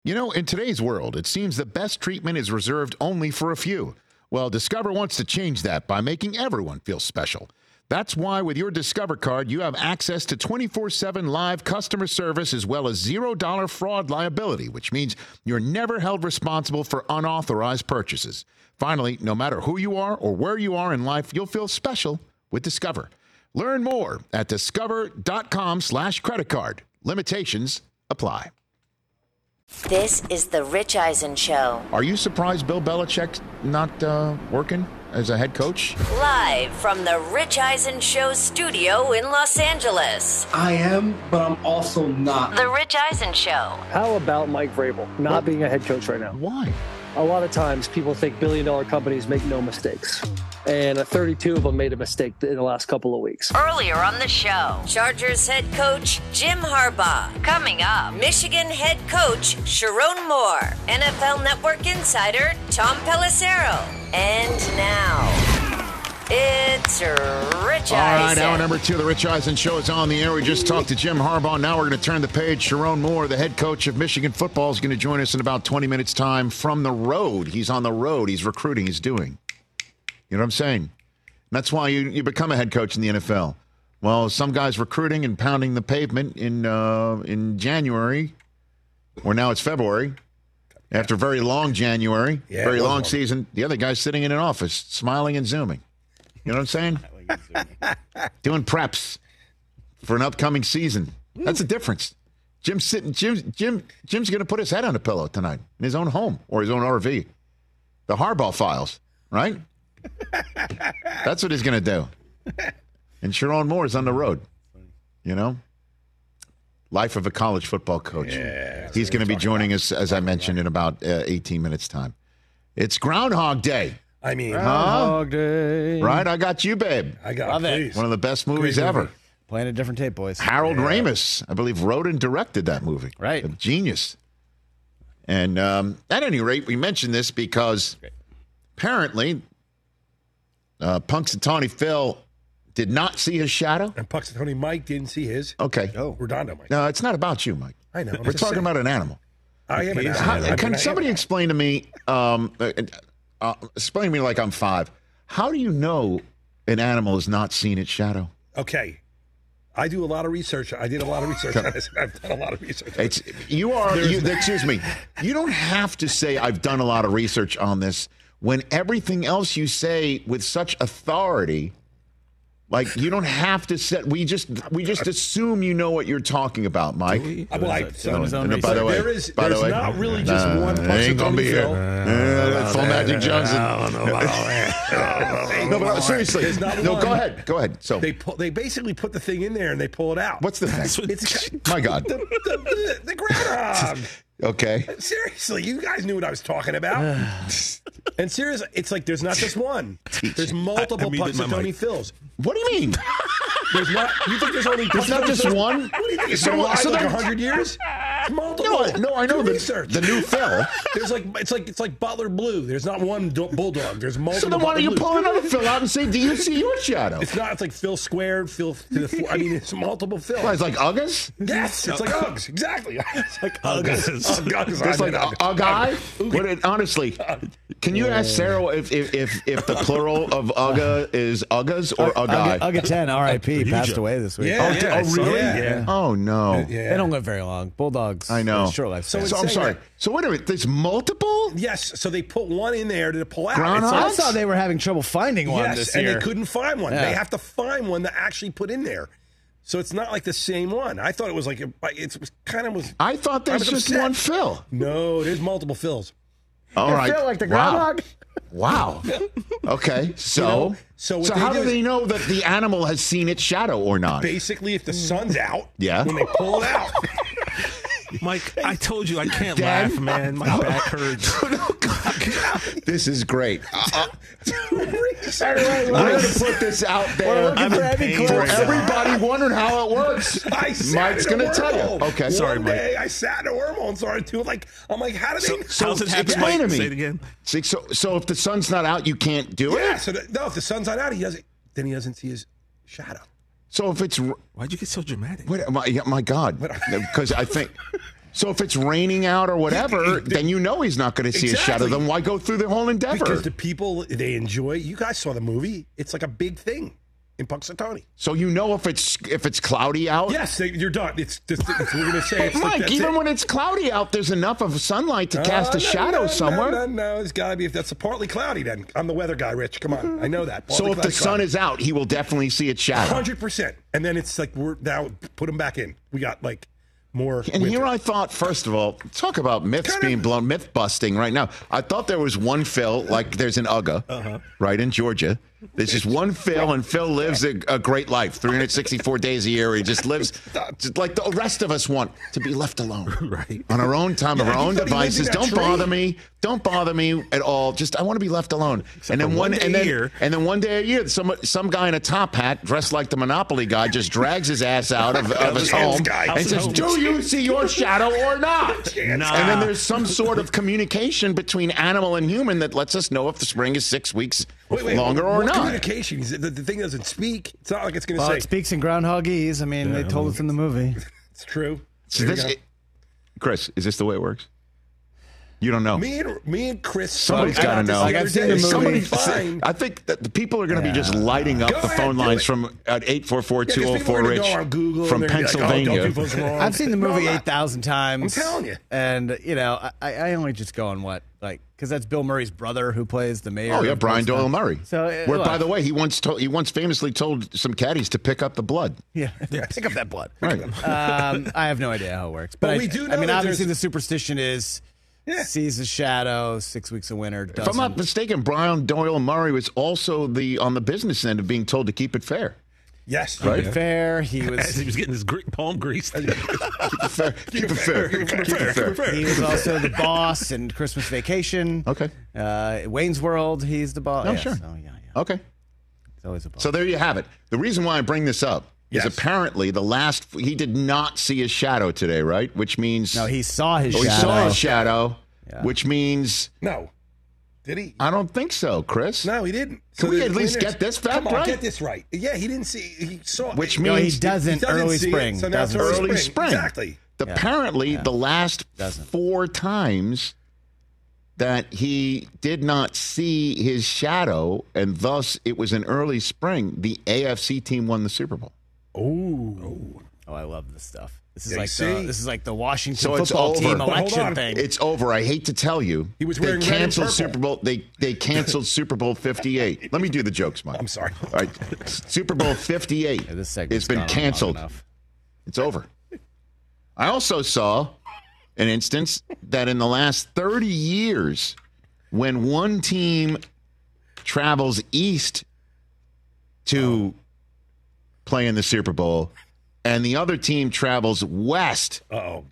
You know, in today's world, it seems the best treatment is reserved only for a few. Well, Discover wants to change that by making everyone feel special. That's why with your Discover card, you have access to 24/7 live customer service as well as $0 fraud liability, which means you're never held responsible for unauthorized purchases. Finally, no matter who you are or where you are in life, you'll feel special with Discover. Learn more at discover.com/credit card. Limitations apply. This is the Rich Eisen Show. Are you surprised Bill Belichick's not working as a head coach? Live from the Rich Eisen Show studio in Los Angeles. I am, but I'm also not. The Rich Eisen Show. How about Mike Vrabel not being a head coach right now? Why? A lot of times people think billion-dollar companies make no mistakes. And 32 of them made a mistake in the last couple of weeks. Earlier on the show, Chargers head coach Jim Harbaugh. Coming up, Michigan head coach Sharon Moore. NFL Network insider Tom Pelissero. And now, it's Rich Eisen. All right, hour number 2 of the Rich Eisen Show is on the air. We just talked to Jim Harbaugh. Now we're going to turn the page. Sharon Moore, the head coach of Michigan football, is going to join us in about 20 minutes' time from the road. He's on the road. He's recruiting. He's doing. You know what I'm saying? That's why you become a head coach in the NFL. Well, some guy's recruiting and pounding the pavement in January, or now it's February, after a very long January, very long season. The other guy's sitting in an office, smiling and zooming. You know what I'm saying? Doing preps for an upcoming season. That's the difference. Jim's going to put his head on a pillow tonight in his own home or his own RV. The Harbaugh files, right? That's what he's going to do. And Sharon Moore is on the road. You know? Life of a college football coach. Yeah, he's going to be joining us, as I mentioned, in about 18 minutes' time. It's Groundhog Day. I mean, Groundhog Day. Right? I got you, babe. I got it. One of the best movies ever. Playing a different tape, boys. Harold Ramis, I believe, wrote and directed that movie. Right. A genius. And at any rate, we mentioned this because apparently Punxsutawney Phil did not see his shadow. And Punxsutawney Mike didn't see his. Okay. Redondo Mike. No, it's not about you, Mike. I know. We're talking about an animal. I am an animal. Can somebody explain to me, explain to me like I'm 5, how do you know an animal has not seen its shadow? Okay. I do a lot of research. I did a lot of research on this. I've done a lot of research. Excuse me. You don't have to say I've done a lot of research on this when everything else you say with such authority, like you don't have to set. We just assume you know what you're talking about, Mike. By the way, there's not really just one ain't gonna be here. Full Magic Johnson. No, but seriously, no. Go ahead. So they basically put the thing in there and they pull it out. What's the thing? It's my God. The groundhog. Okay. Seriously, you guys knew what I was talking about. And seriously, it's like there's not just one. There's multiple Punxsutawney Phils. What do you mean? There's not. You think there's only? There's not just one. What do you think? It's been alive like 100 years. It's multiple. No, I know the new Phil. There's it's like Butler Blue. There's not one bulldog. There's multiple. So then why don't you pull another Phil out and say, "Do you see your shadow?" It's not. It's like Phil squared, Phil to the floor. I mean, it's multiple Phils. Well, it's like Uggas. Yes, it's like Uggs. Exactly. It's like Uggas. There's like a guy. Honestly, can you ask Sarah if the plural of Ugga is Uggas or Uggai? Ugga 10, R.I.P. passed away this week. Yeah. Oh, really? Yeah. Oh, no. Yeah. They don't live very long. Bulldogs. I know. Short life. So I'm sorry. So wait a minute. There's multiple? Yes. So they put one in there to pull out. I thought they were having trouble finding one this year. And they couldn't find one. Yeah. They have to find one to actually put in there. So it's not like the same one. I thought it was like I thought there's just one Phil. No, there's multiple Phils. All right. Phil like the groundhog. Wow. Okay. So how do they know that the animal has seen its shadow or not? Basically, if the sun's out, yeah, when they pull it out. Mike, I told you I can't laugh, man. My back hurts. This is great. I'm going to put this out there for everybody wondering how it works. Mike's going to tell you. Okay, sorry, Mike. One day I sat in a wormhole and started to I'm like, how did they? So how's it happen, explain Mike? to me. Say it again. See, so if the sun's not out, you can't do it. Yeah. So if the sun's not out, he doesn't see his shadow. So if it's why'd you get so dramatic? My God, because I think So if it's raining out or whatever, then you know he's not going to see a shadow. Then why go through the whole endeavor? Because the people, they enjoy. You guys saw the movie. It's like a big thing in Punxsutawney. So you know if it's cloudy out? Yes, you're done. We're going to say it's Mike, like, even when it's cloudy out, there's enough of sunlight to cast a shadow somewhere. No, it's got to be. If that's partly cloudy, then I'm the weather guy, Rich. Come on, I know that. Partly so if the sun is out, he will definitely see its shadow. 100%. And then it's like we're now put him back in. We got like more. And winter. here I thought, first of all, talk about myths being blown, myth busting right now. I thought there was one Phil, like there's an Uga, right in Georgia. There's just one Phil, and Phil lives a great life, 364 days a year. He just lives just like the rest of us want to be left alone, right? On our own time, of our own devices. Don't bother me. Don't bother me at all. Just I want to be left alone. And then one day a year, some guy in a top hat dressed like the Monopoly guy just drags his ass out of his home and says, "Do you see your shadow or not?" And then there's some sort of communication between animal and human that lets us know if the spring is 6 weeks longer or not. Communication. The thing doesn't speak. It's not like it's going to say. It speaks in Groundhogese. I mean, they told us in the movie. It's true. So Chris, is this the way it works? You don't know. Me and Chris. Somebody's got to know. Like I've seen the movie. I think that the people are going to be just lighting up the phone lines from at 844-204-RICH from Pennsylvania. I've seen the movie 8,000 times. I'm telling you. And, I only just go on what? Because that's Bill Murray's brother who plays the mayor. Oh, yeah, Brian Doyle Murray. So, by the way, he once famously told some caddies to pick up the blood. Yeah, pick up that blood. Right. I have no idea how it works. But we do know obviously the superstition is sees a shadow, 6 weeks of winter. If I'm not mistaken, Brian Doyle Murray was also on the business end of being told to keep it fair. Yes. Right? Fair. He was getting his palm greased. Keep it fair. He was also the boss in Christmas Vacation. Okay. Wayne's World, he's the boss. Oh, sure. So, yeah. Okay. He's always a boss. So there you have it. The reason why I bring this up is apparently he did not see his shadow today, right? Which means... No, he saw his shadow. He saw his shadow, which means... No. Did he? I don't think so, Chris. No, he didn't. Can we at least get this fact right? Get this right. Yeah, he didn't see. He saw. Which means he doesn't early spring. So now it's early spring. Exactly. Apparently, the last 4 times that he did not see his shadow, and thus it was an early spring, the AFC team won the Super Bowl. Oh, I love this stuff. This is like the Washington it's football over. team election thing. It's over. I hate to tell you. He was wearing red and purple. Super Bowl. They canceled Super Bowl 58. Let me do the jokes, Mike. I'm sorry. All right. Super Bowl 58 it's been canceled. It's over. I also saw an instance that in the last 30 years, when one team travels east to play in the Super Bowl, and the other team travels west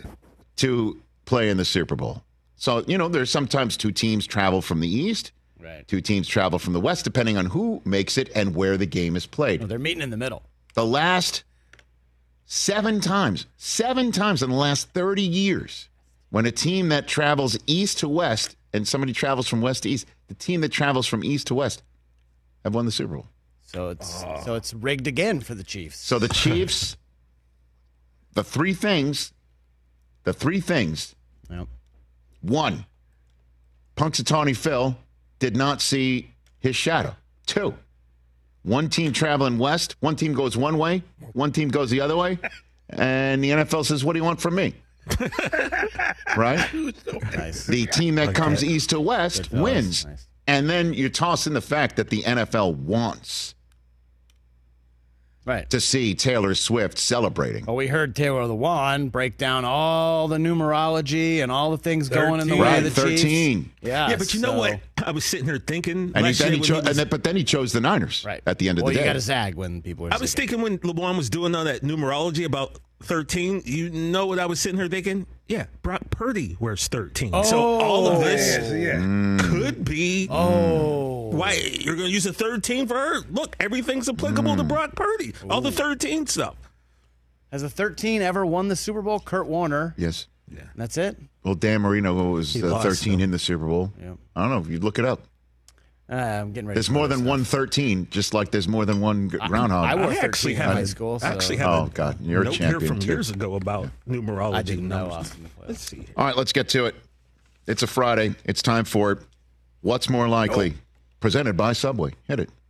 to play in the Super Bowl. So, there's sometimes 2 teams travel from the east, 2 teams travel from the west, depending on who makes it and where the game is played. No, they're meeting in the middle. The last 7 times in the last 30 years, when a team that travels east to west and somebody travels from west to east, the team that travels from east to west have won the Super Bowl. So it's rigged again for the Chiefs. So the Chiefs... The three things. Yep. 1, Punxsutawney Phil did not see his shadow. 2, one team traveling west, one team goes one way, one team goes the other way, and the NFL says, "What do you want from me?" Right? Nice. The team that comes east to west wins. Nice. And then you're tossing the fact that the NFL wants to see Taylor Swift celebrating. Well, we heard Taylor Lewan break down all the numerology and all the things going in the way of the 13. Chiefs. Yeah, but you know what? I was sitting here thinking. And then he chose the Niners at the end of the day. Well, you got to zag when people are I was thinking when LeBron was doing all that numerology about 13, you know what I was sitting here thinking? Yeah, Brock Purdy wears 13. So all of this could be why you're going to use a 13 for her? Look, everything's applicable to Brock Purdy. All the 13 stuff. Has a 13 ever won the Super Bowl? Kurt Warner. Yes. Yeah. That's it? Well, Dan Marino was 13 in the Super Bowl. Yep. I don't know. You look it up. I'm getting ready. There's more than 113, just like there's more than one groundhog. I wore 13 in high school. So. Actually have God, you're a note champion here from too. years ago about numerology. I didn't know. Let's see. All right, let's get to it. It's a Friday. It's time for it. What's more likely? Presented by Subway. Hit it.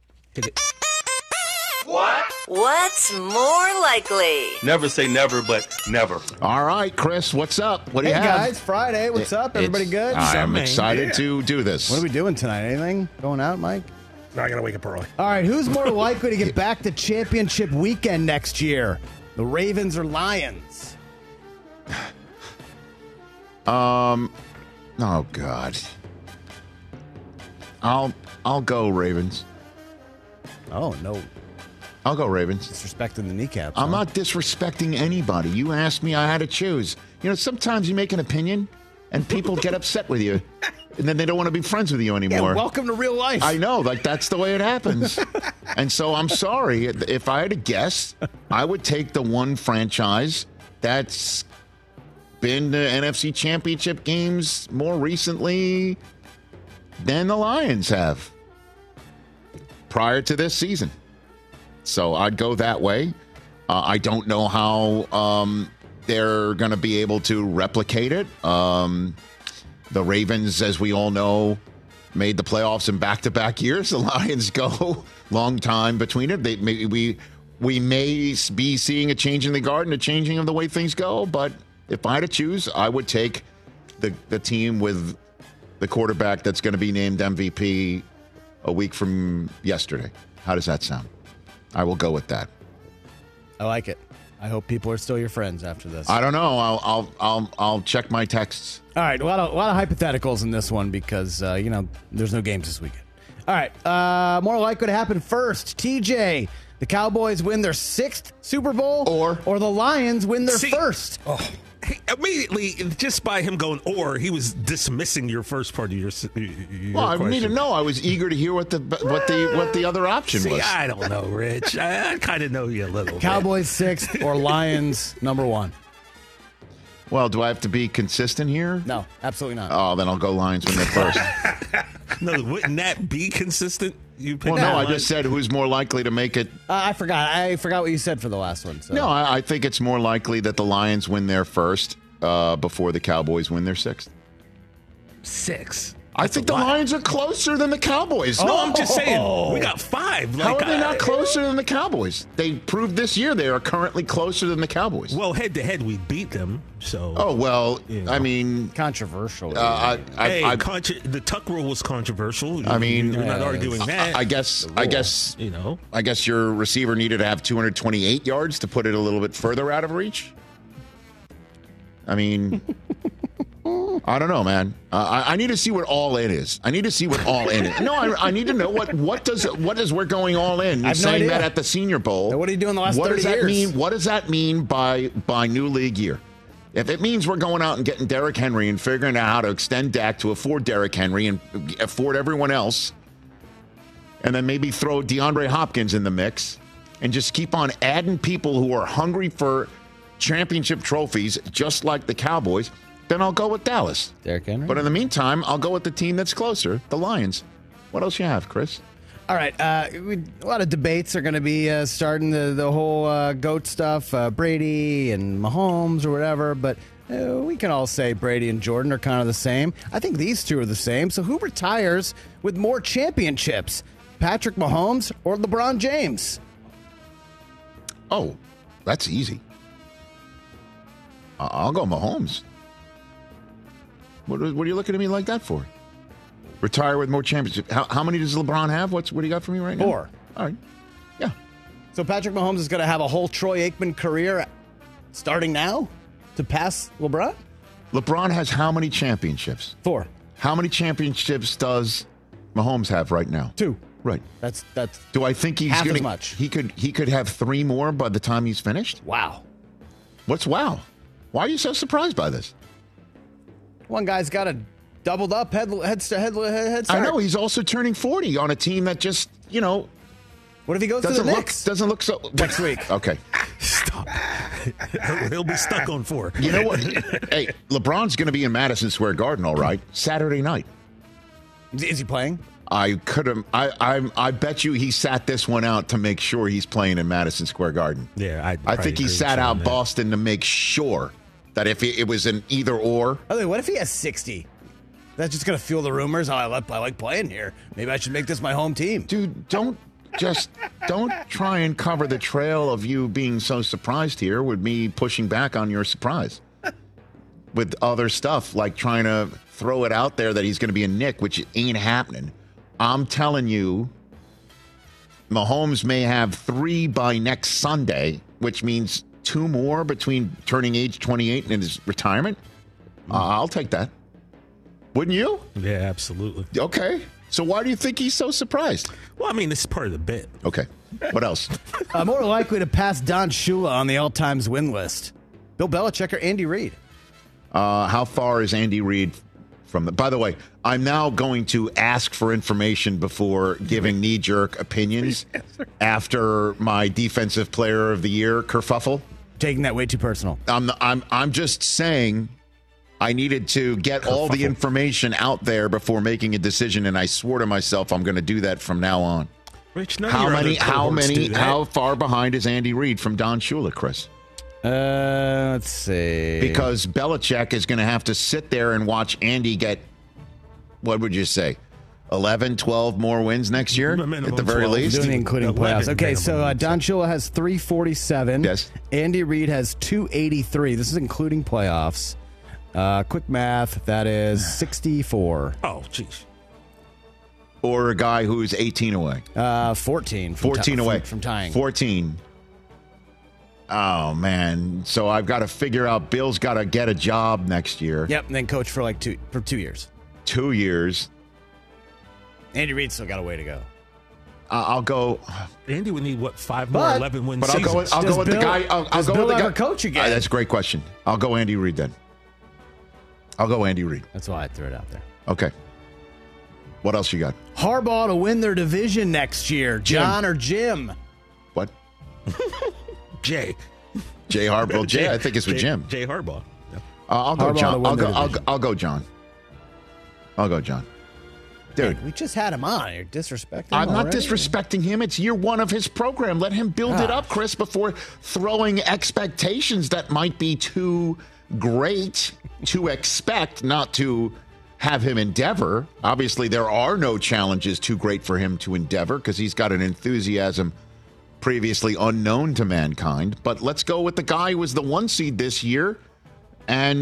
What's more likely? Never say never, but never. All right, Chris, what's up? What do you Hey have? guys, Friday. What's up? Everybody good? I'm excited to do this. What are we doing tonight? Anything going out, Mike? No, I got to wake up early. All right, who's more likely to get back to championship weekend next year? The Ravens or Lions? Oh God. I'll go Ravens. Oh, no. I'll go Ravens. Disrespecting the kneecaps. I'm not disrespecting anybody. You asked me, I had to choose. You know, sometimes you make an opinion and people get upset with you and then they don't want to be friends with you anymore. Yeah, welcome to real life. I know, like that's the way it happens. And so I'm sorry. If I had to guess, I would take the one franchise that's been to NFC Championship games more recently than the Lions have prior to this season. So I'd go that way. I don't know how they're going to be able to replicate it. The Ravens, as we all know, made the playoffs in back-to-back years. The Lions go long time between it. We may be seeing a change in the guard and a changing of the way things go. But if I had to choose, I would take the team with the quarterback that's going to be named MVP a week from yesterday. How does that sound? I will go with that. I like it. I hope people are still your friends after this. I don't know. I'll check my texts. All right, a lot of hypotheticals in this one because there's no games this weekend. All right, more likely to happen first. TJ, the Cowboys win their 6th Super Bowl, or the Lions win their first. Oh. Immediately, just by him going he was dismissing your first part of your well, I question. need to know. I was eager to hear what the other option was. I don't know, Rich. I kind of know you a little. Cowboys 6th or Lions number 1? Well, do I have to be consistent here? No, absolutely not. Oh, then I'll go Lions win their first. No, wouldn't that be consistent? Well, no, I just said who's more likely to make it. I forgot what you said for the last one. So. No, I think it's more likely that the Lions win their first before the Cowboys win their 6th. 6? I think the Lions are closer than the Cowboys. No, I'm just saying. We got 5. How are they not closer than the Cowboys? They proved this year they are currently closer than the Cowboys. Well, head-to-head, we beat them. So. Oh, well, I mean. Controversial. The Tuck rule was controversial. I mean. You're not arguing that. I guess your receiver needed to have 228 yards to put it a little bit further out of reach. I mean. I don't know, man. I need to see what all in is. I need to see what all in is. No, I need to know what does we're going all in. You're saying that at the Senior Bowl. Now, what are you doing the last 30 years? What does that mean by new league year? If it means we're going out and getting Derrick Henry and figuring out how to extend Dak to afford Derrick Henry and afford everyone else, and then maybe throw DeAndre Hopkins in the mix and just keep on adding people who are hungry for championship trophies, just like the Cowboys, then I'll go with Dallas. Derrick Henry. But in the meantime, I'll go with the team that's closer, the Lions. What else you have, Chris? All right. A lot of debates are going to be starting the whole GOAT stuff, Brady and Mahomes or whatever. But we can all say Brady and Jordan are kind of the same. I think these two are the same. So who retires with more championships, Patrick Mahomes or LeBron James? Oh, that's easy. I'll go Mahomes. What are you looking at me like that for? Retire with more championships. How many does LeBron have? What do you got for me right now? 4. All right. Yeah. So Patrick Mahomes is going to have a whole Troy Aikman career starting now to pass LeBron? LeBron has how many championships? 4. How many championships does Mahomes have right now? 2. Right. That's Do I think he's half going as much. He could have 3 more by the time he's finished? Wow. What's wow? Why are you so surprised by this? One guy's got a doubled up head start. I know he's also turning 40 on a team that just, What if he goes to the Knicks? Doesn't look so next week. Okay. Stop. He'll be stuck on 4. You know what? Hey, LeBron's going to be in Madison Square Garden, all right, Saturday night. Is he playing? I could have. I bet you he sat this one out to make sure he's playing in Madison Square Garden. Yeah, I think he sat out Boston to make sure that if it was an either or. Oh, what if he has 60? That's just going to fuel the rumors. Oh, I like playing here. Maybe I should make this my home team. Dude, don't try and cover the trail of you being so surprised here with me pushing back on your surprise with other stuff like trying to throw it out there that he's going to be a Knick, which ain't happening. I'm telling you, Mahomes may have 3 by next Sunday, which means 2 more between turning age 28 and his retirement. I'll take that. Wouldn't you? Yeah, absolutely. Okay. So why do you think he's so surprised? Well, I mean, this is part of the bit. Okay. What else? More likely to pass Don Shula on the all-times win list. Bill Belichick or Andy Reid? How far is Andy Reid from the... By the way, I'm now going to ask for information before giving knee-jerk opinions after my Defensive Player of the Year kerfuffle. Taking that way too personal. I'm just saying... I needed to get all the information out there before making a decision, and I swore to myself I'm going to do that from now on. Rich, how far behind is Andy Reid from Don Shula, Chris? Let's see. Because Belichick is going to have to sit there and watch Andy get, what would you say, 11, 12 more wins next year at the very least? Including playoffs. Okay, so Don Shula has 347. Yes. Andy Reid has 283. This is including playoffs. Quick math, that is 64. Oh, jeez. Or a guy who's 18 away. 14. 14 away. From tying. 14. Oh, man. So I've got to figure out Bill's got to get a job next year. Yep, and then coach for 2 years. 2 years. Andy Reid's still got a way to go. I'll go. Andy would need, 5 more 11 win but seasons? I'll go with the guy. Does Bill ever coach again? That's a great question. I'll go Andy Reid then. I'll go Andy Reid. That's why I threw it out there. Okay. What else you got? Harbaugh to win their division next year. John or Jim? What? Jay Harbaugh. Jay, I think it's with Jim. Jay Harbaugh. Yeah. I'll go John. I'll go John. I'll go John. Dude, hey, we just had him on. You're disrespecting him. I'm not disrespecting him. It's year 1 of his program. Let him build it up, Chris, before throwing expectations that might be too great to expect, not to have him endeavor. Obviously, there are no challenges too great for him to endeavor because he's got an enthusiasm previously unknown to mankind. But let's go with the guy who was the 1 seed this year and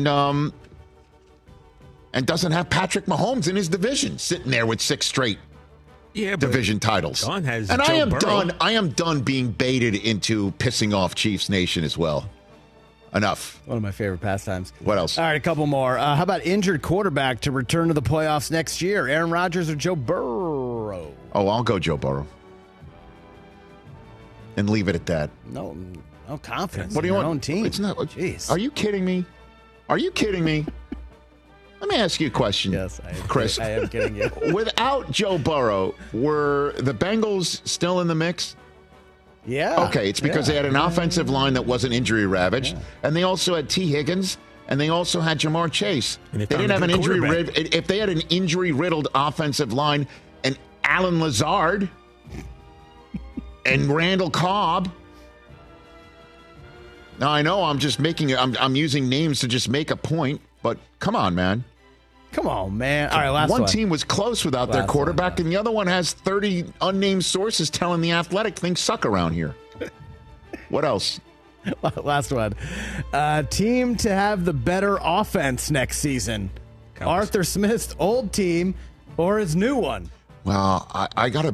doesn't have Patrick Mahomes in his division, sitting there with 6 straight division titles. John has and Joe I am done being baited into pissing off Chiefs Nation as well. Enough. One of my favorite pastimes. What else? All right, a couple more. How about injured quarterback to return to the playoffs next year? Aaron Rodgers or Joe Burrow? Oh, I'll go Joe Burrow. And leave it at that. No confidence. What do you in want? Your own team. It's not. Jeez. Are you kidding me? Are you kidding me? Let me ask you a question. Yes, I am, Chris. I am kidding you. Without Joe Burrow, were the Bengals still in the mix? Yeah. Okay, it's because they had an offensive line that wasn't injury ravaged, and they also had T. Higgins, and they also had Jamar Chase. And they didn't have an injury. If they had an injury-riddled offensive line, and Alan Lazard and Randall Cobb. Now I know I'm just making it. I'm using names to just make a point, but come on, man. Come on, man. All right, last one. One team was close without their quarterback, and the other one has 30 unnamed sources telling the Athletic things suck around here. What else? Last one. Team to have the better offense next season. Arthur Smith's old team or his new one? Well, I got to...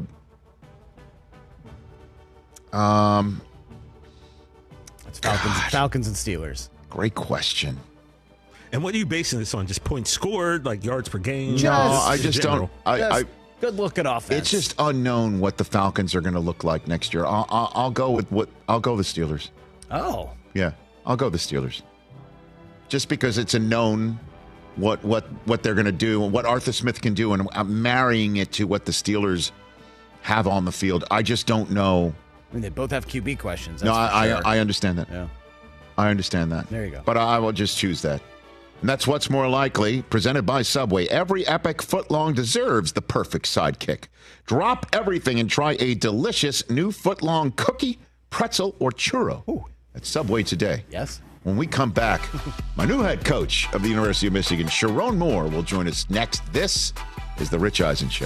It's Falcons and Steelers. Great question. And what are you basing this on? Just points scored, like yards per game? No, I just don't. Good looking offense. It's just unknown what the Falcons are going to look like next year. I'll go with I'll go the Steelers. Oh, yeah, I'll go the Steelers. Just because it's a known what they're going to do and what Arthur Smith can do, and I'm marrying it to what the Steelers have on the field. I just don't know. I mean, they both have QB questions. No, I understand that. Yeah, I understand that. There you go. But I will just choose that. And that's What's More Likely, presented by Subway. Every epic footlong deserves the perfect sidekick. Drop everything and try a delicious new footlong cookie, pretzel, or churro at Subway today. Yes. When we come back, my new head coach of the University of Michigan, Sharon Moore, will join us next. This is The Rich Eisen Show.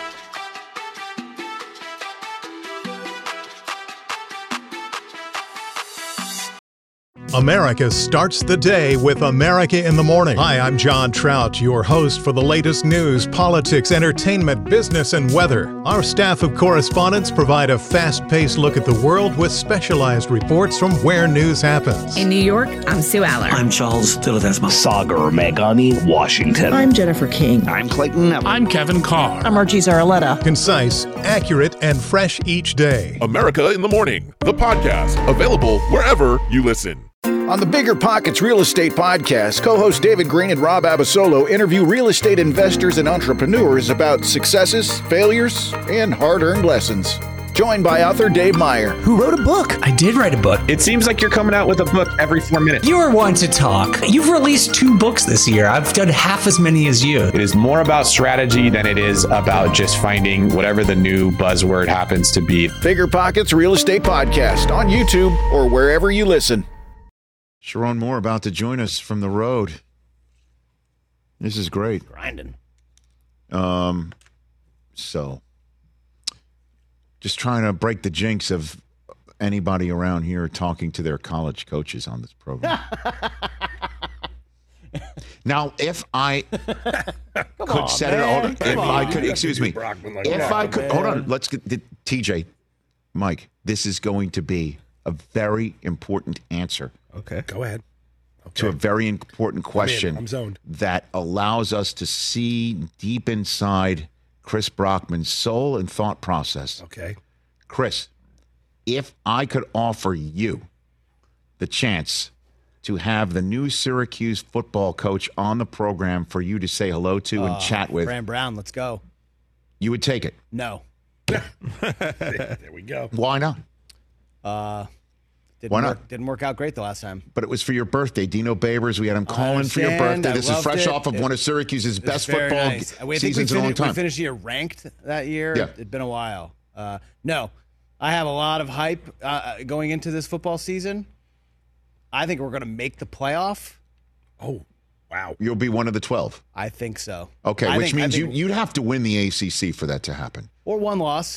America starts the day with America in the Morning. Hi, I'm John Trout, your host for the latest news, politics, entertainment, business, and weather. Our staff of correspondents provide a fast-paced look at the world with specialized reports from where news happens. In New York, I'm Sue Aller. I'm Charles Tilatesma. Sagar Meghani, Washington. I'm Jennifer King. I'm Clayton. I'm Kevin Carr. I'm Archie Zaraletta. Concise, accurate, and fresh each day. America in the Morning, the podcast, available wherever you listen. On the Bigger Pockets Real Estate Podcast, co-hosts David Green and Rob Abasolo interview real estate investors and entrepreneurs about successes, failures, and hard-earned lessons. Joined by author Dave Meyer, who wrote a book. I did write a book. It seems like you're coming out with a book every 4 minutes. You're one to talk. You've released 2 books this year. I've done half as many as you. It is more about strategy than it is about just finding whatever the new buzzword happens to be. Bigger Pockets Real Estate Podcast on YouTube or wherever you listen. Sharon Moore about to join us from the road. This is great. Grinding. So, just trying to break the jinx of anybody around here talking to their college coaches on this program. Now, if I could set it, if I could, excuse me, if I could, hold on, let's get TJ, Mike. This is going to be a very important answer. Okay, go ahead. Okay. To a very important question I'm zoned. That allows us to see deep inside Chris Brockman's soul and thought process. Okay. Chris, if I could offer you the chance to have the new Syracuse football coach on the program for you to say hello to and chat with. Fran Brown, let's go. You would take it? No. There we go. Why not? Why not? Didn't work out great the last time. But it was for your birthday. Dino Babers, we had him call in for your birthday. This is fresh off of one of Syracuse's best football seasons in a long time. We finished the year ranked that year. Yeah. It'd been a while. No, I have a lot of hype going into this football season. I think we're going to make the playoff. Oh, wow. You'll be one of the 12. I think so. Okay, which means you'd have to win the ACC for that to happen. Or one loss.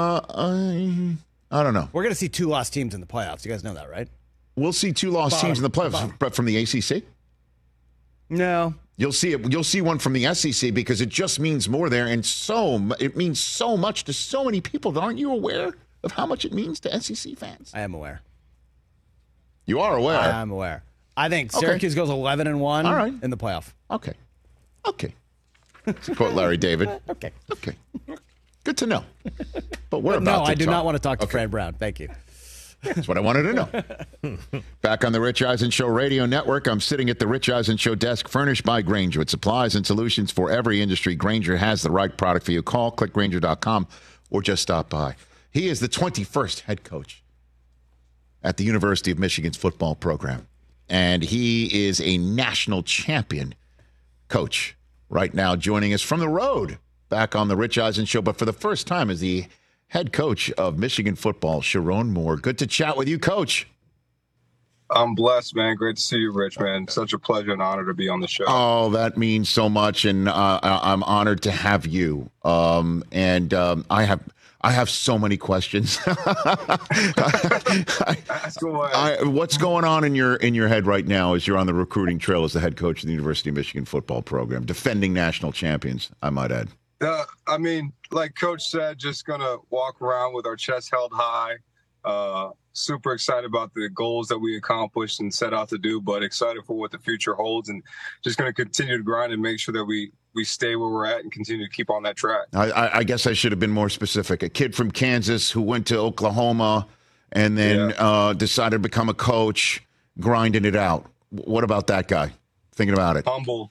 I don't know. We're going to see 2 lost teams in the playoffs. You guys know that, right? We'll see 2 lost teams in the playoffs, but from the ACC? No. You'll see it. You'll see one from the SEC because it just means more there, and it means so much to so many people. Aren't you aware of how much it means to SEC fans? I am aware. You are aware? I am aware. I think Syracuse goes 11-1 in the playoff. Okay. To quote Larry David. Okay. Good to know. But I do not want to talk to Fran Brown. Thank you. That's what I wanted to know. Back on the Rich Eisen Show radio network, I'm sitting at the Rich Eisen Show desk furnished by Grainger. With supplies and solutions for every industry, Grainger has the right product for you. Call, click Grainger.com, or just stop by. He is the 21st head coach at the University of Michigan's football program. And he is a national champion coach right now, joining us from the road back on the Rich Eisen Show. But for the first time as the head coach of Michigan football, Sharon Moore. Good to chat with you, Coach. I'm blessed, man. Great to see you, Rich, man. Such a pleasure and honor to be on the show. Oh, that means so much, and I'm honored to have you. I have so many questions. What's going on in your head right now as you're on the recruiting trail as the head coach of the University of Michigan football program, defending national champions, I might add? I mean, like Coach said, just going to walk around with our chest held high. Super excited about the goals that we accomplished and set out to do, but excited for what the future holds, and just going to continue to grind and make sure that we stay where we're at and continue to keep on that track. I guess I should have been more specific. A kid from Kansas who went to Oklahoma and then decided to become a coach, grinding it out. What about that guy? Thinking about it. Humbled.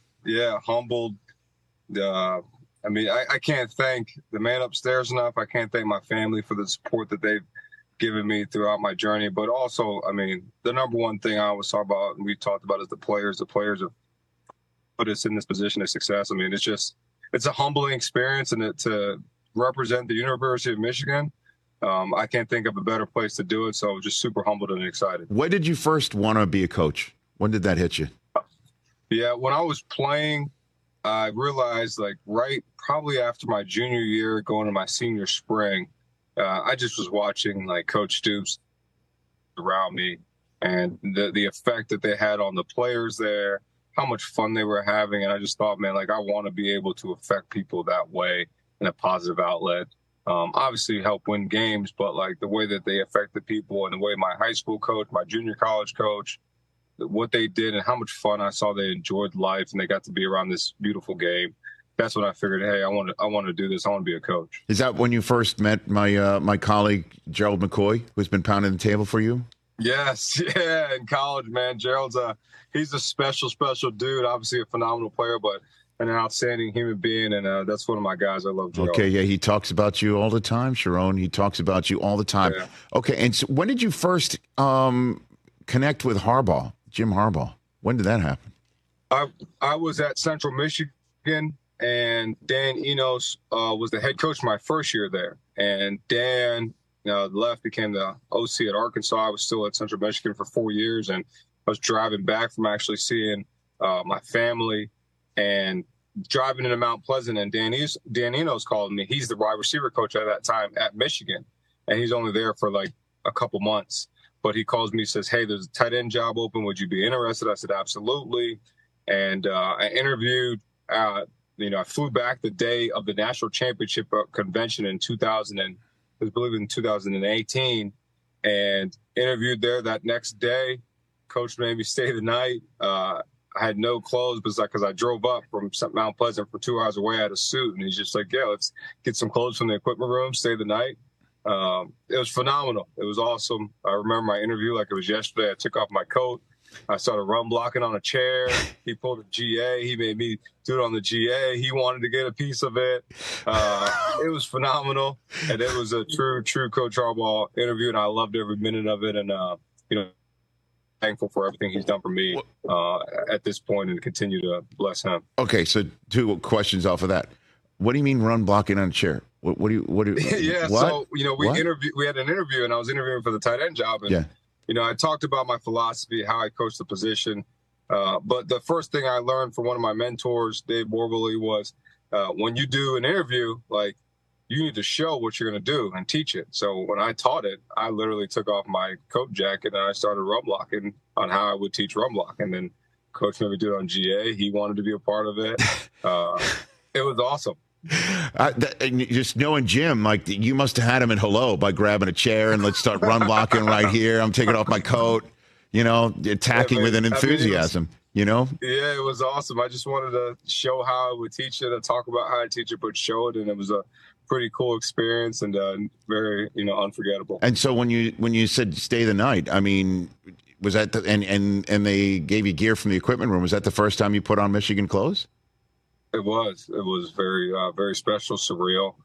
I mean, I can't thank the man upstairs enough. I can't thank my family for the support that they've given me throughout my journey. But also, I mean, the number one thing I always talk about and we talked about is the players. The players have put us in this position of success. I mean, it's a humbling experience, and to represent the University of Michigan, I can't think of a better place to do it. So I was just super humbled and excited. When did you first want to be a coach? When did that hit you? Yeah, when I was playing, I realized probably after my junior year, going to my senior spring, I just was watching Coach Stoops around me and the effect that they had on the players there, how much fun they were having. And I just thought, man, I want to be able to affect people that way in a positive outlet. Obviously help win games, but the way that they affected people and the way my high school coach, my junior college coach, what they did and how much fun I saw they enjoyed life and they got to be around this beautiful game. That's when I figured, hey, I want to do this. I want to be a coach. Is that when you first met my colleague, Gerald McCoy, who's been pounding the table for you? Yes. Yeah. In college, man, Gerald's he's a special dude. Obviously a phenomenal player, but an outstanding human being. And that's one of my guys. I love Gerald. Okay. Yeah. He talks about you all the time, Sharon. He talks about you all the time. Yeah. Okay. And so when did you first connect with Harbaugh, Jim Harbaugh? When did that happen? I was at Central Michigan, and Dan Enos was the head coach my first year there. And Dan left, became the OC at Arkansas. I was still at Central Michigan for 4 years, and I was driving back from actually seeing my family and driving into Mount Pleasant. And Dan Enos called me. He's the wide receiver coach at that time at Michigan, and he's only there for a couple months. But he calls me, says, hey, there's a tight end job open. Would you be interested? I said, absolutely. And I interviewed. I flew back the day of the national championship convention in 2018, and interviewed there that next day. Coach made me stay the night. I had no clothes because I drove up from Mount Pleasant for 2 hours away. I had a suit, and he's just like, yeah, let's get some clothes from the equipment room, stay the night. It was phenomenal. It was awesome. I remember my interview like it was yesterday. I took off my coat. I started run blocking on a chair. He pulled a GA. He made me do it on the GA. He wanted to get a piece of it. It was phenomenal. And it was a true Coach Harbaugh interview, and I loved every minute of it. And, thankful for everything he's done for me at this point, and continue to bless him. Okay, so 2 questions off of that. What do you mean run blocking on a chair? What do you yeah, what? So, we had an interview, and I was interviewing for the tight end job. And, yeah. I talked about my philosophy, how I coach the position. But the first thing I learned from one of my mentors, Dave Morberly, was when you do an interview, you need to show what you're going to do and teach it. So when I taught it, I literally took off my coat jacket and I started run blocking on how I would teach run block. And then Coach made me do it on GA. He wanted to be a part of it. It was awesome. Just knowing Jim, you must have had him in hello by grabbing a chair and let's start run blocking right here. I'm taking off my coat, attacking with an enthusiasm, Yeah, it was awesome. I just wanted to show how I would teach it and talk about how I teach it, but show it. And it was a pretty cool experience and very, unforgettable. And so when you said stay the night, I mean, was that and they gave you gear from the equipment room? Was that the first time you put on Michigan clothes? It was very, very special, surreal.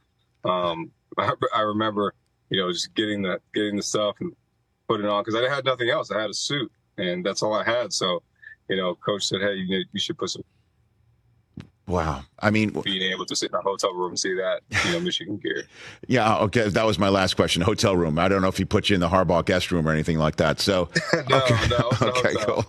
I remember, just getting the stuff and putting it on because I had nothing else. I had a suit and that's all I had. So, Coach said, hey, you should put some. Wow. I mean, being able to sit in a hotel room and see that, Michigan gear. Yeah. Okay. That was my last question. Hotel room. I don't know if he put you in the Harbaugh guest room or anything like that. So, no, okay, cool.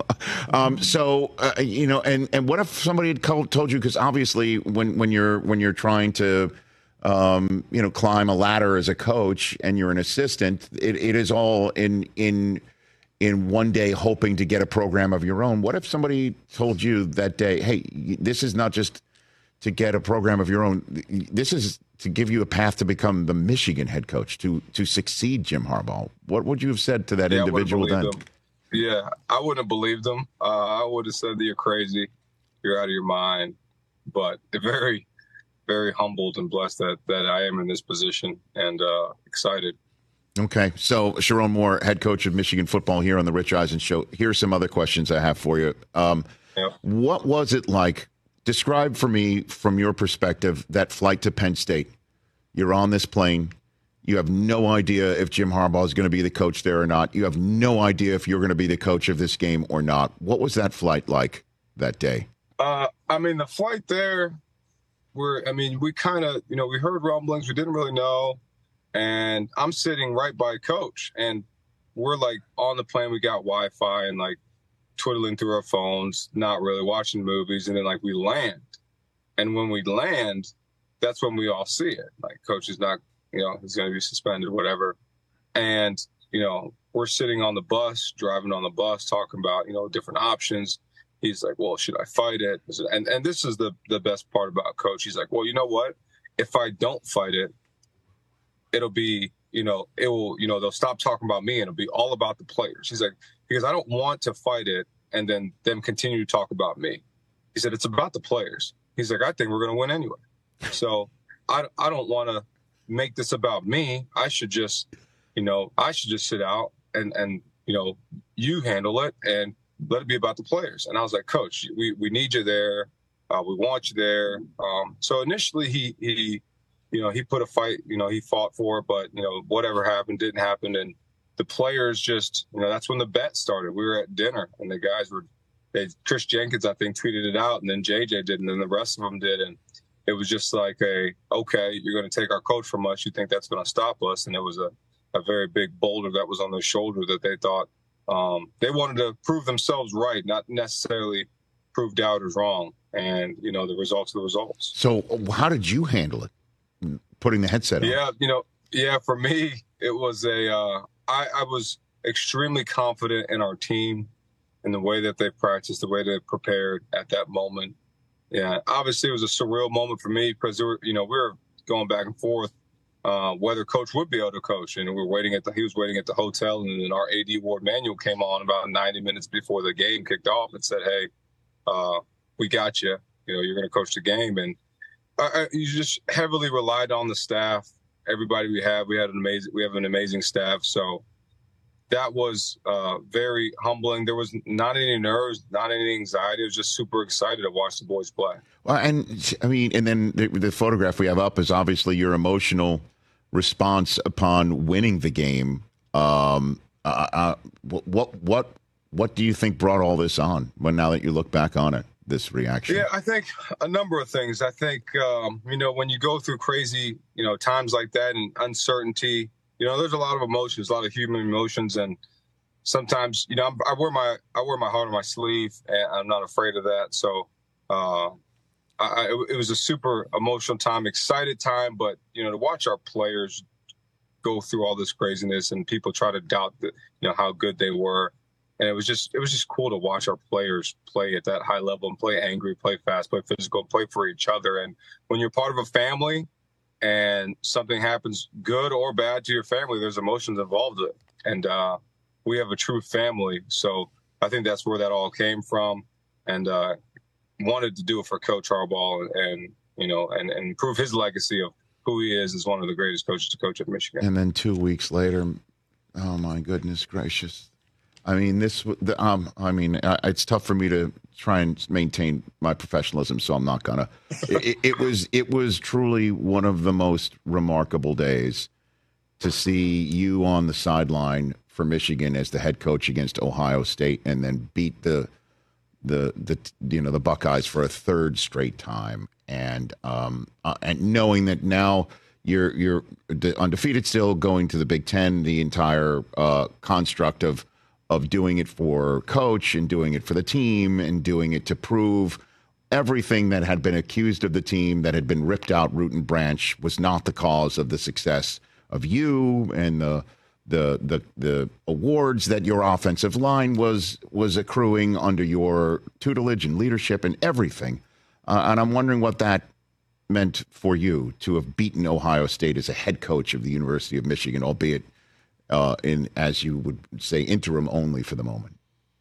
And what if somebody had told you, because obviously when you're trying to, climb a ladder as a coach and you're an assistant, it is all in one day hoping to get a program of your own. What if somebody told you that day, hey, this is not just to get a program of your own. This is to give you a path to become the Michigan head coach, to succeed Jim Harbaugh. What would you have said to that individual then? Yeah, I wouldn't have believed them. I would have said that you're crazy. You're out of your mind. But very, very humbled and blessed that I am in this position and excited. Okay, so Sharon Moore, head coach of Michigan football here on the Rich Eisen Show. Here's some other questions I have for you. What was it like? Describe for me, from your perspective, that flight to Penn State. You're on this plane. You have no idea if Jim Harbaugh is going to be the coach there or not. You have no idea if you're going to be the coach of this game or not. What was that flight like that day? I mean, the flight there, we kind of, we heard rumblings. We didn't really know. And I'm sitting right by Coach. And we're, like, on the plane. We got Wi-Fi and, like, twiddling through our phones, not really watching movies. And then, like, we land. And when we land, that's when we all see it. Like, Coach is not, he's going to be suspended, whatever. And, we're sitting on the bus, driving on the bus, talking about, different options. He's like, well, should I fight it? And this is the best part about Coach. He's like, well, you know what? If I don't fight it, it'll be, they'll stop talking about me and it'll be all about the players. He's like, because I don't want to fight it and then them continue to talk about me. He said, it's about the players. He's like, I think we're going to win anyway. So I don't want to make this about me. I should just sit out and you handle it and let it be about the players. And I was like, Coach, we need you there. We want you there. So initially he put a fight, he fought for it, but, whatever happened didn't happen. And the players just, that's when the bet started. We were at dinner and the guys Chris Jenkins, I think, tweeted it out, and then JJ did, and then the rest of them did. And it was just like okay, you're going to take our coach from us. You think that's going to stop us? And it was a very big boulder that was on their shoulder that they thought they wanted to prove themselves right, not necessarily prove doubters wrong. And, the results are the results. So how did you handle it, putting the headset on? For me, it was I was extremely confident in our team, in the way that they practiced, the way they prepared at that moment. Yeah, obviously it was a surreal moment for me because we were going back and forth whether Coach would be able to coach, and he was waiting at the hotel, and then our AD Ward Manuel came on about 90 minutes before the game kicked off and said, "Hey, we got you. You're going to coach the game." And you just heavily relied on the staff. Everybody we have an amazing staff. So that was very humbling. There was not any nerves, not any anxiety. I was just super excited to watch the boys play. Well, and then the photograph we have up is obviously your emotional response upon winning the game. What do you think brought all this on? Now that you look back on it, this reaction? Yeah, I think a number of things. I think when you go through crazy times like that and uncertainty. There's a lot of emotions, a lot of human emotions, and sometimes, I wear my heart on my sleeve, and I'm not afraid of that. So, it was a super emotional time, excited time, but to watch our players go through all this craziness and people try to doubt how good they were, and it was just cool to watch our players play at that high level and play angry, play fast, play physical, play for each other. And when you're part of a family, and something happens good or bad to your family, there's emotions involved with it. And we have a true family. So I think that's where that all came from. And wanted to do it for Coach Harbaugh and prove his legacy of who he is as one of the greatest coaches to coach at Michigan. And then 2 weeks later, oh my goodness gracious. I mean, it's tough for me to try and maintain my professionalism, so I'm not gonna. It was truly one of the most remarkable days to see you on the sideline for Michigan as the head coach against Ohio State, and then beat the Buckeyes for a third straight time, and knowing that now you're undefeated still, going to the Big Ten, the entire construct of doing it for Coach and doing it for the team and doing it to prove everything that had been accused of the team, that had been ripped out root and branch, was not the cause of the success of you and the awards that your offensive line was accruing under your tutelage and leadership and everything. And I'm wondering what that meant for you to have beaten Ohio State as a head coach of the University of Michigan, albeit in, as you would say, interim only for the moment.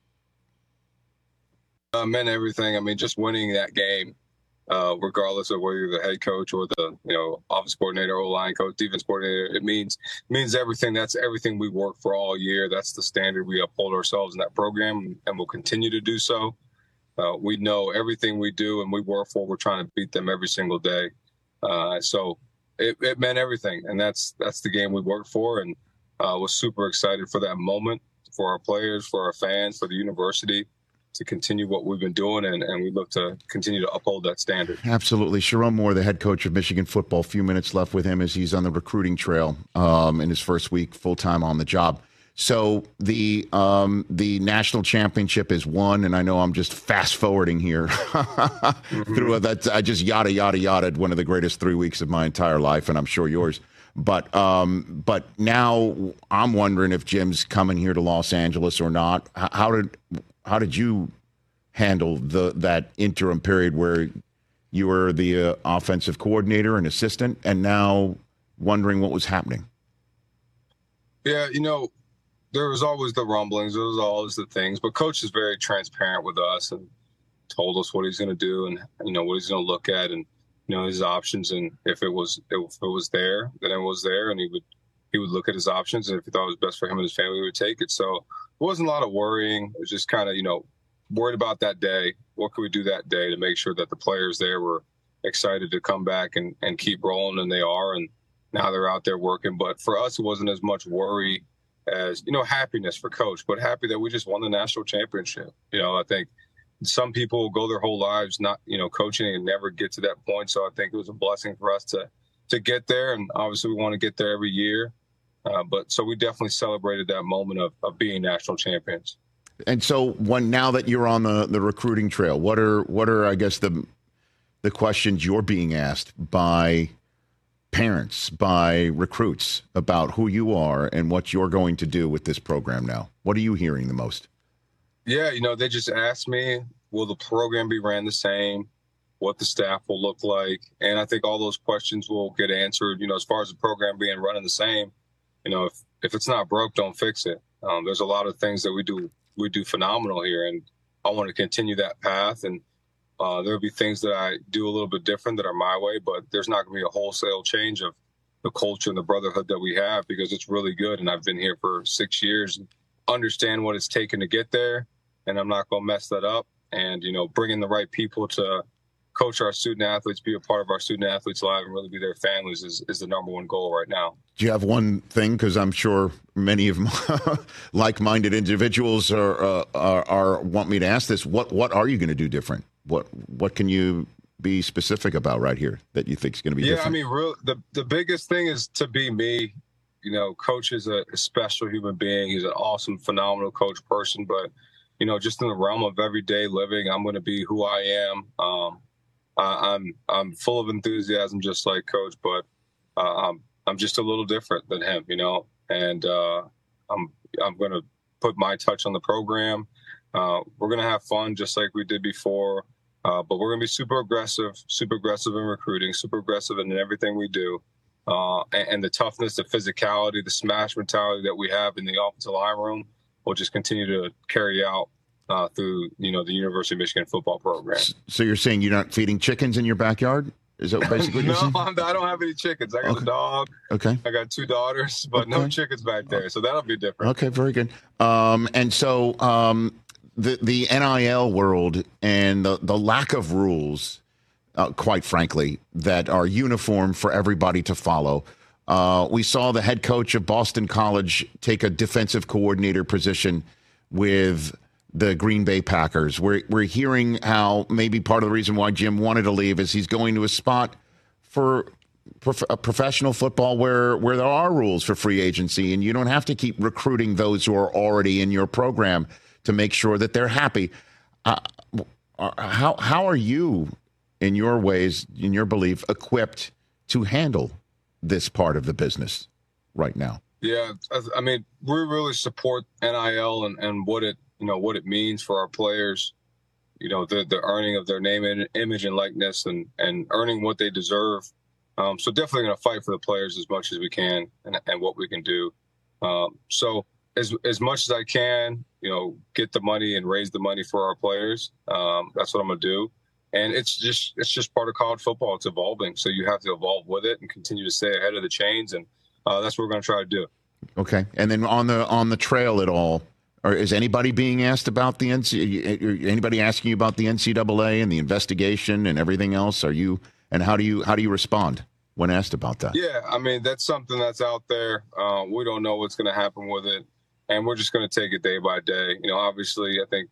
Meant everything. I mean, just winning that game, regardless of whether you're the head coach or the offense coordinator, O-line coach, defense coordinator, it means everything. That's everything we work for all year. That's the standard we uphold ourselves in that program, and we'll continue to do so. We know everything we do and we work for, we're trying to beat them every single day. So it meant everything, and that's the game we worked for, and was super excited for that moment, for our players, for our fans, for the university. to continue what we've been doing, and we look to continue to uphold that standard. Absolutely. Sherrone Moore, the head coach of Michigan football, a few minutes left with him as he's on the recruiting trail in his first week full-time on the job. So the national championship is won, and I know I'm just fast-forwarding here through that. I just yada one of the greatest 3 weeks of my entire life, and I'm sure yours. But now I'm wondering if Jim's coming here to Los Angeles or not. How did you handle that interim period where you were the offensive coordinator and assistant, and now wondering what was happening? Yeah, there was always the rumblings. There was always the things. But Coach is very transparent with us and told us what he's going to do and, what he's going to look at and, his options. And if it was there, then it was there. And he would look at his options. And if he thought it was best for him and his family, he would take it. So it wasn't a lot of worrying. It was just kind of, worried about that day. What could we do that day to make sure that the players there were excited to come back and keep rolling? And they are. And now they're out there working. But for us, it wasn't as much worry as, happiness for Coach, but happy that we just won the national championship. I think some people go their whole lives not, coaching and never get to that point. So I think it was a blessing for us to get there. And obviously we want to get there every year. But so we definitely celebrated that moment of being national champions. And so now that you're on the recruiting trail, what are I guess the questions you're being asked by parents, by recruits about who you are and what you're going to do with this program now? What are you hearing the most? Yeah, they just asked me, will the program be ran the same? What the staff will look like? And I think all those questions will get answered, as far as the program being running the same. If it's not broke, don't fix it. There's a lot of things that we do phenomenal here, and I want to continue that path. And there'll be things that I do a little bit different that are my way, but there's not going to be a wholesale change of the culture and the brotherhood that we have, because it's really good. And I've been here for 6 years, and understand what it's taken to get there, and I'm not going to mess that up. And, bringing the right people to coach our student athletes, be a part of our student athletes' lives, and really be their families is the number one goal right now. Do you have one thing? Because I'm sure many of like-minded individuals are want me to ask this. What are you going to do different? What can you be specific about right here that you think is going to be different? Yeah, I mean, the biggest thing is to be me. Coach is a special human being. He's an awesome, phenomenal coach person. But, just in the realm of everyday living, I'm going to be who I am. I'm full of enthusiasm, just like Coach, but I'm just a little different than him, and I'm going to put my touch on the program. We're going to have fun just like we did before, but we're going to be super aggressive in recruiting, super aggressive in everything we do. And the toughness, the physicality, the smash mentality that we have in the offensive line room will just continue to carry out through, the University of Michigan football program. So you're saying you're not feeding chickens in your backyard? Is that basically what you're saying? No, I don't have any chickens. I got a dog. Okay. I got 2 daughters, but no chickens back there. So that'll be different. Okay, very good. And so the NIL world and the lack of rules, quite frankly, that are uniform for everybody to follow. We saw the head coach of Boston College take a defensive coordinator position with the Green Bay Packers. We're hearing how maybe part of the reason why Jim wanted to leave is he's going to a spot for professional football where there are rules for free agency, and you don't have to keep recruiting those who are already in your program to make sure that they're happy. How are you, in your ways, in your belief, equipped to handle this part of the business right now? Yeah, I mean, we really support NIL and what it means for our players, the earning of their name and image and likeness and earning what they deserve. So definitely going to fight for the players as much as we can and what we can do. So as much as I can, get the money and raise the money for our players. That's what I'm going to do. And it's just part of college football. It's evolving. So you have to evolve with it and continue to stay ahead of the chains. And that's what we're going to try to do. Okay. And then on the trail at all, or is anybody being asked about the anybody asking you about the NCAA and the investigation and everything else? How do you respond when asked about that? Yeah, I mean, that's something that's out there. We don't know what's going to happen with it, and we're just going to take it day by day. Obviously, I think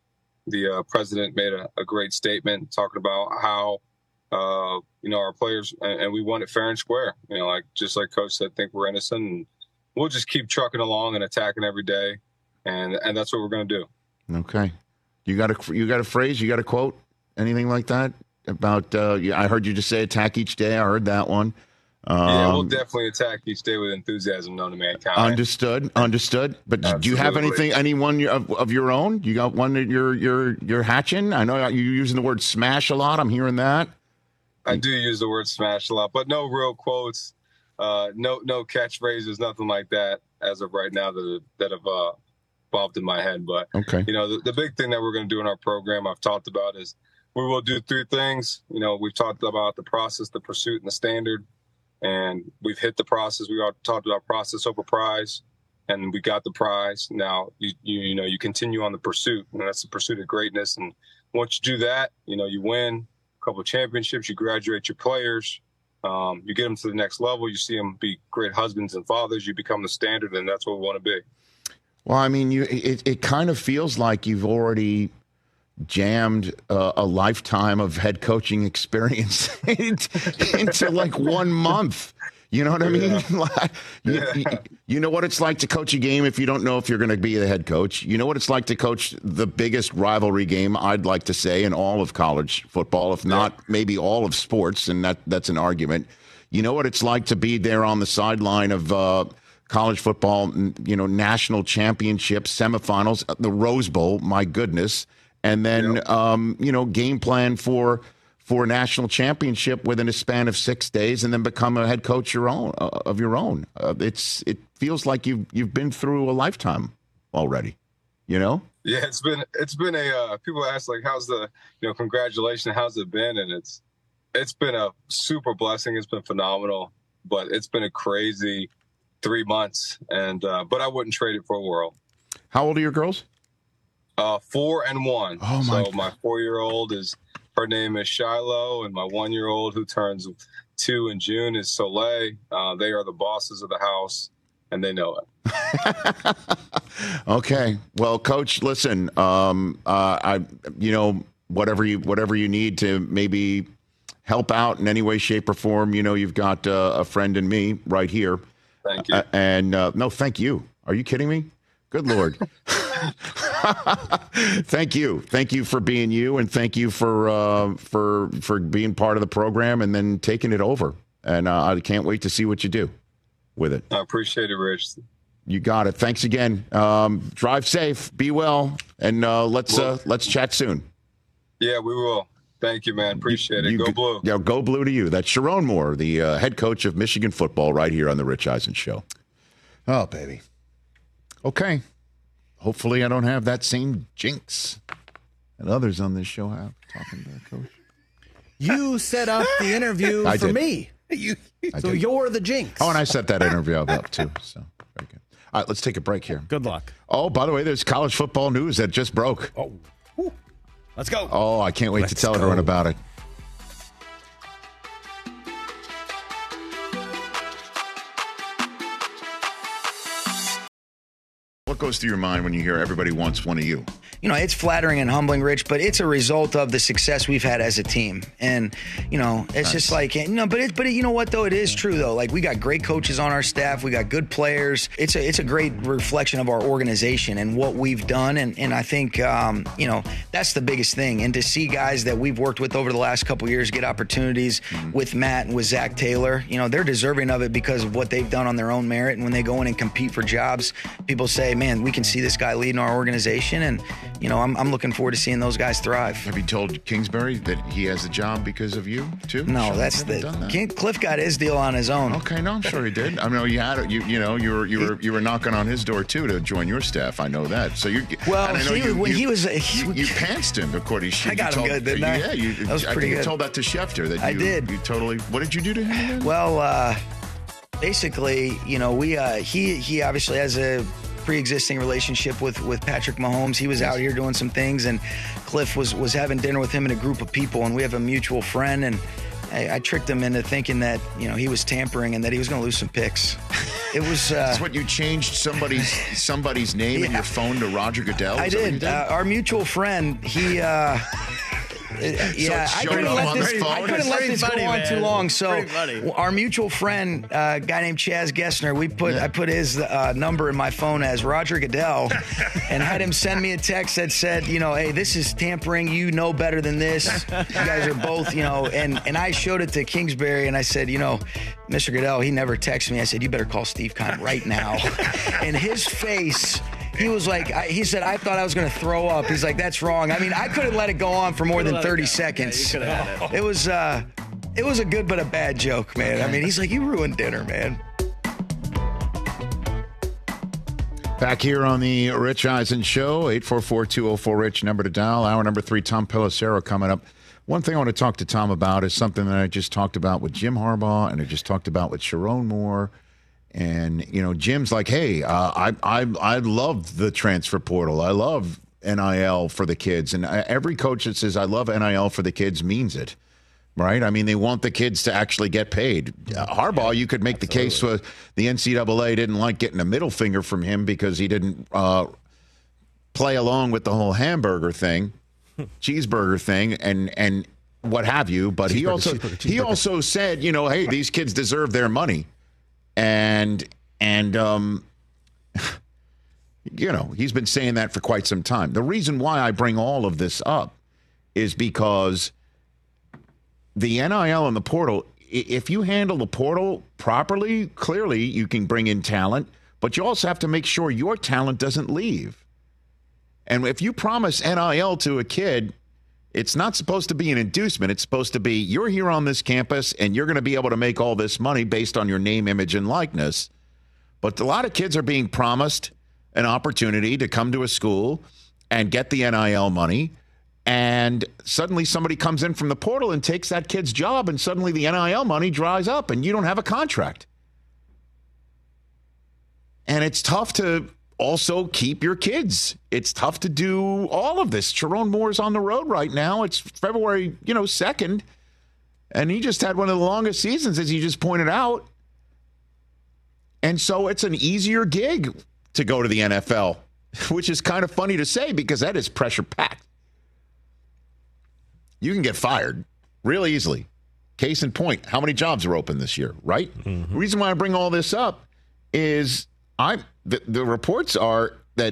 the president made a great statement talking about how, our players, and we won it fair and square. Just like Coach said, think we're innocent, and we'll just keep trucking along and attacking every day, and that's what we're going to do. Okay. You got a phrase? You got a quote? Anything like that? About I heard you just say attack each day. I heard that one. We'll definitely attack each day with enthusiasm known to mankind. Understood. But Absolutely. Do you have anyone of your own? You got one that you're hatching? I know you're using the word smash a lot. I'm hearing that. I do use the word smash a lot, but no real quotes, no catchphrases, nothing like that as of right now that have popped in my head. But okay. The big thing that we're going to do in our program, I've talked about, is we will do 3 things. We've talked about the process, the pursuit, and the standard. And we've hit the process. We all talked about process over prize, and we got the prize. Now you continue on the pursuit, and that's the pursuit of greatness. And once you do that, you win a couple of championships. You graduate your players. You get them to the next level. You see them be great husbands and fathers. You become the standard, and that's what we want to be. Well, I mean, it kind of feels like you've already jammed a lifetime of head coaching experience into like 1 month. You know what I mean? You know what it's like to coach a game if you don't know if you're going to be the head coach. You know what it's like to coach the biggest rivalry game, I'd like to say, in all of college football, if not maybe all of sports, and that's an argument. You know what it's like to be there on the sideline of college football, national championships, semifinals, the Rose Bowl, my goodness. And then, game plan for a national championship within a span of 6 days, and then become a head coach of your own. It feels like you've been through a lifetime already. Yeah, it's been a people ask like, how's the congratulations, how's it been? And it's been a super blessing. It's been phenomenal, but it's been a crazy 3 months, and but I wouldn't trade it for a world. How old are your girls? 4 and 1. Oh my! So my 4-year-old her name is Shiloh, and my 1-year-old, who turns 2 in June, is Soleil. They are the bosses of the house, and they know it. Okay, well, Coach, listen, whatever you need to maybe help out in any way, shape, or form, you've got a friend in me right here. Thank you. No, thank you. Are you kidding me? Good Lord. Thank you for being you, and thank you for being part of the program and then taking it over. And I can't wait to see what you do with it. I appreciate it, Rich. You got it. Thanks again. Drive safe, be well, and let's chat soon. Yeah, we will. Thank you, man. Appreciate it. Go Blue. Yeah, go Blue to you. That's Sherrone Moore, the head coach of Michigan football, right here on the Rich Eisen Show. Oh, baby. Okay. Hopefully I don't have that same jinx that others on this show have, talking to the coach. You set up the interview for me. So you're the jinx. Oh, and I set that interview up too. So very good. All right, let's take a break here. Good luck. Oh, by the way, there's college football news that just broke. Oh, let's go. Oh, I can't wait to tell everyone about it. What goes through your mind when you hear everybody wants one of you? It's flattering and humbling, Rich, but it's a result of the success we've had as a team. And, it's just like, but you know what, though? It is true, though. Like, we got great coaches on our staff. We got good players. It's a great reflection of our organization and what we've done. And I think, that's the biggest thing. And to see guys that we've worked with over the last couple of years get opportunities with Matt and with Zach Taylor, they're deserving of it because of what they've done on their own merit. And when they go in and compete for jobs, people say, man, we can see this guy leading our organization. And, I'm looking forward to seeing those guys thrive. Have you told Kingsbury that he has a job because of you too? No, that's Cliff got his deal on his own. Okay, no, I'm sure he did. I mean, you were knocking on his door too to join your staff. I know that. So you you pantsed him. According to I got him good, didn't I? Yeah, that was pretty good. You told that to Schefter that I did. You totally. What did you do to him again? Well, basically, he obviously has a pre-existing relationship with Patrick Mahomes. He was out here doing some things, and Cliff was having dinner with him and a group of people, and we have a mutual friend, and I tricked him into thinking that he was tampering and that he was going to lose some picks. it was. That's what you changed somebody's name in your phone to Roger Goodell? I did. Our mutual friend, he. I couldn't let this go on too long. So our mutual friend, a guy named Chaz Gessner, I put his number in my phone as Roger Goodell, and had him send me a text that said, hey, this is tampering. You know better than this. You guys are both, and I showed it to Kingsbury, and I said, Mr. Goodell, he never texted me. I said, you better call Steve Keim right now. And his face. He was like, he said, I thought I was going to throw up. He's like, that's wrong. I mean, I couldn't let it go on for more than 30 seconds. Yeah, it was a good but a bad joke, man. I mean, he's like, you ruined dinner, man. Back here on the Rich Eisen Show, 844-204-RICH, number to dial. Hour number 3, Tom Pelissero coming up. One thing I want to talk to Tom about is something that I just talked about with Jim Harbaugh, and I just talked about with Sharon Moore. And, Jim's like, hey, I love the transfer portal. I love NIL for the kids. And every coach that says I love NIL for the kids means it, right? I mean, they want the kids to actually get paid. Harbaugh, you could make the case for the NCAA didn't like getting a middle finger from him because he didn't play along with the whole hamburger thing, cheeseburger thing, and what have you. But he also said, hey, these kids deserve their money. And he's been saying that for quite some time. The reason why I bring all of this up is because the NIL and the portal, if you handle the portal properly, clearly you can bring in talent, but you also have to make sure your talent doesn't leave. And if you promise NIL to a kid, it's not supposed to be an inducement. It's supposed to be, you're here on this campus and you're going to be able to make all this money based on your name, image, and likeness. But a lot of kids are being promised an opportunity to come to a school and get the NIL money. And suddenly somebody comes in from the portal and takes that kid's job, and suddenly the NIL money dries up and you don't have a contract. And it's tough to also keep your kids. It's tough to do all of this. Sharon Moore's on the road right now. It's February, 2nd. And he just had one of the longest seasons, as you just pointed out. And so it's an easier gig to go to the NFL, which is kind of funny to say because that is pressure packed. You can get fired real easily. Case in point, how many jobs are open this year, right? Mm-hmm. The reason why I bring all this up is the reports are that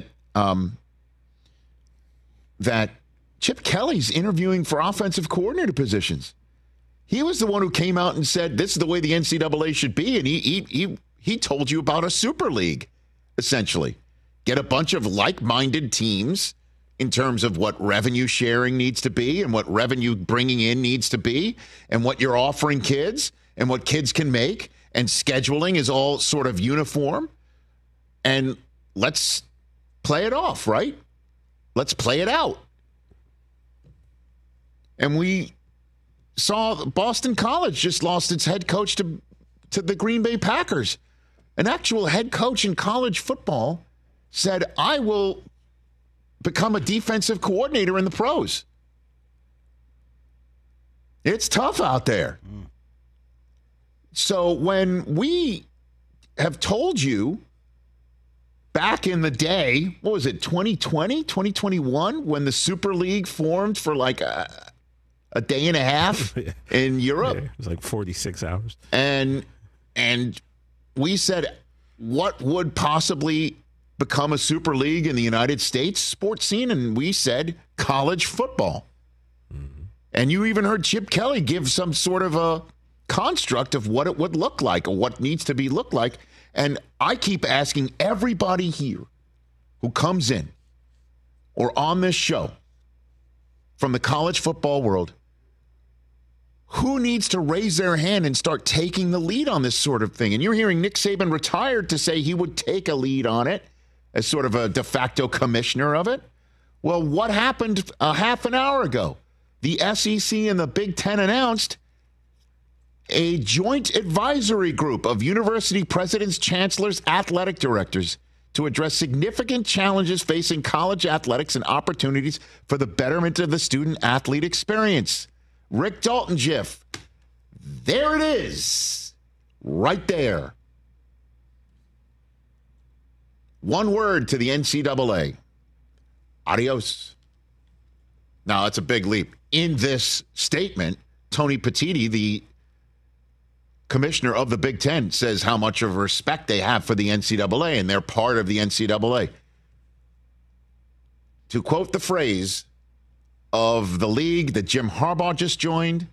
that Chip Kelly's interviewing for offensive coordinator positions. He was the one who came out and said this is the way the NCAA should be, and he told you about a super league, essentially. Get a bunch of like-minded teams in terms of what revenue sharing needs to be and what revenue bringing in needs to be and what you're offering kids and what kids can make, and scheduling is all sort of uniform. And let's play it off, right? Let's play it out. And we saw Boston College just lost its head coach to the Green Bay Packers. An actual head coach in college football said, I will become a defensive coordinator in the pros. It's tough out there. So when we have told you back in the day, what was it, 2020, 2021, when the Super League formed for like a day and a half in Europe? Yeah, it was like 46 hours. And we said, what would possibly become a Super League in the United States sports scene? And we said college football. Mm-hmm. And you even heard Chip Kelly give some sort of a construct of what it would look like or what needs to be looked like. And I keep asking everybody here who comes in or on this show from the college football world, who needs to raise their hand and start taking the lead on this sort of thing? And you're hearing Nick Saban retired to say he would take a lead on it as sort of a de facto commissioner of it. Well, what happened a half an hour ago? The SEC and the Big Ten announced a joint advisory group of university presidents, chancellors, athletic directors to address significant challenges facing college athletics and opportunities for the betterment of the student-athlete experience. Rick Dalton, Jiff. There it is. Right there. One word to the NCAA. Adios. Now, that's a big leap. In this statement, Tony Petitti, the commissioner of the Big Ten, says how much of respect they have for the NCAA, and they're part of the NCAA. To quote the phrase of the league that Jim Harbaugh just joined,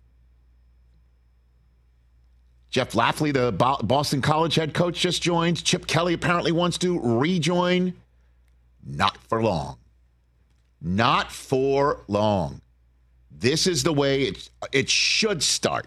Jeff Lafley, the Boston College head coach, just joined. Chip Kelly apparently wants to rejoin. Not for long. Not for long. This is the way it should start.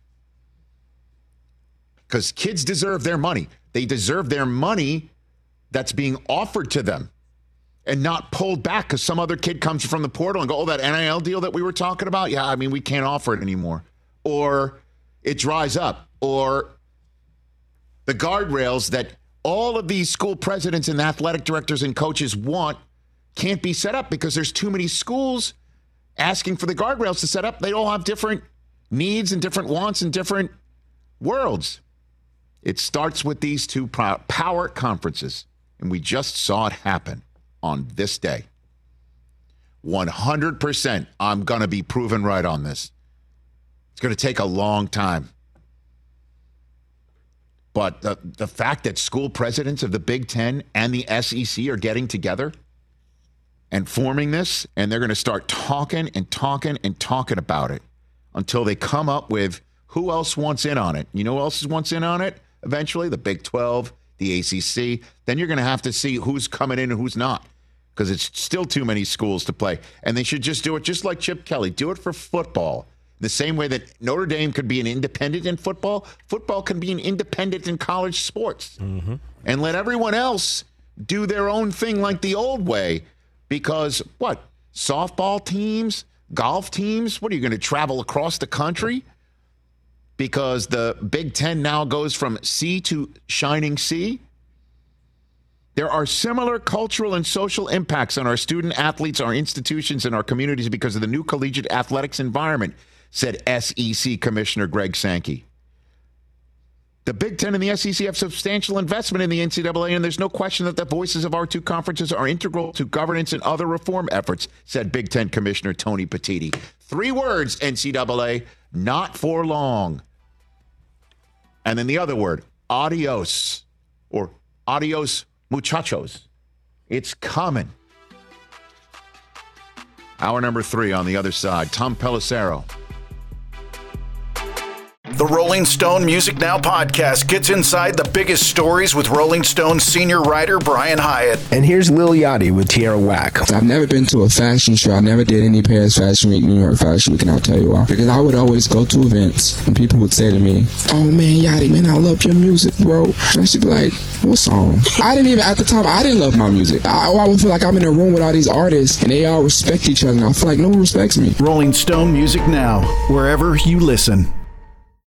Because kids deserve their money. They deserve their money that's being offered to them and not pulled back because some other kid comes from the portal and go, oh, that NIL deal that we were talking about? Yeah, I mean, we can't offer it anymore. Or it dries up. Or the guardrails that all of these school presidents and athletic directors and coaches want can't be set up because there's too many schools asking for the guardrails to set up. They all have different needs and different wants and different worlds. It starts with these two power conferences, and we just saw it happen on this day. 100% I'm going to be proven right on this. It's going to take a long time. But the fact that school presidents of the Big Ten and the SEC are getting together and forming this, and they're going to start talking and talking and talking about it until they come up with who else wants in on it. You know who else wants in on it eventually? The Big 12, the ACC. Then you're going to have to see who's coming in and who's not because it's still too many schools to play. And they should just do it just like Chip Kelly. Do it for football. The same way that Notre Dame could be an independent in football, football can be an independent in college sports. Mm-hmm. And let everyone else do their own thing like the old way. Because what? Softball teams, golf teams, what are you going to travel across the country? Because the Big Ten now goes from sea to shining sea. There are similar cultural and social impacts on our student athletes, our institutions, and our communities because of the new collegiate athletics environment, said SEC Commissioner Greg Sankey. The Big Ten and the SEC have substantial investment in the NCAA, and there's no question that the voices of our two conferences are integral to governance and other reform efforts, said Big Ten Commissioner Tony Petitti. 3 words, NCAA, not for long. And then the other word, adios, or adios muchachos. It's coming. Hour number 3 on the other side. Tom Pelissero. The Rolling Stone Music Now podcast gets inside the biggest stories with Rolling Stone senior writer Brian Hyatt. And here's Lil Yachty with Tierra Whack. I've never been to a fashion show. I never did any Paris Fashion Week, New York Fashion Week, and I'll tell you why. Because I would always go to events and people would say to me, oh man, Yachty, man, I love your music, bro. And I should be like, what song? I didn't even, at the time, I didn't love my music. I would feel like I'm in a room with all these artists and they all respect each other and I feel like no one respects me. Rolling Stone Music Now, wherever you listen.